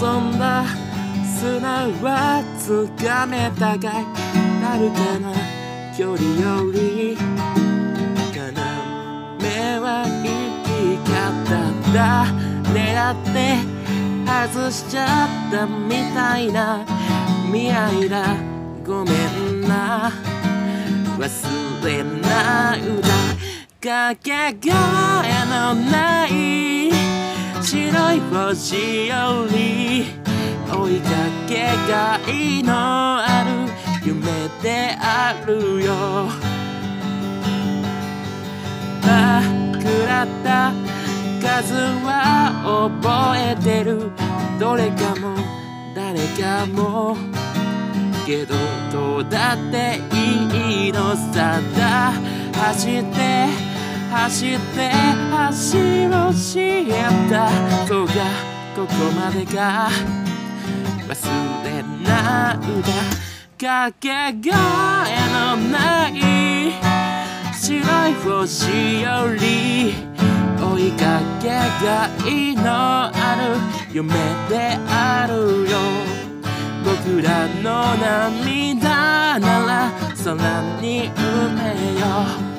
んだ砂はつかめたかい、遥かな距離より要は生き方だ。狙って外しちゃったみたいな未来だ。ごめんな、忘れない歌。かけがえのない白い星より追いかけがいのある夢であるよ。桜った数は覚えてる、どれかも誰かも。けどどうだっていいのさだ。走って走って走をしたそうか、ここまでか。忘れないだ。かけがえのない白い星より追いかけがいのある夢であるよ。僕らの涙なら空に埋めよう。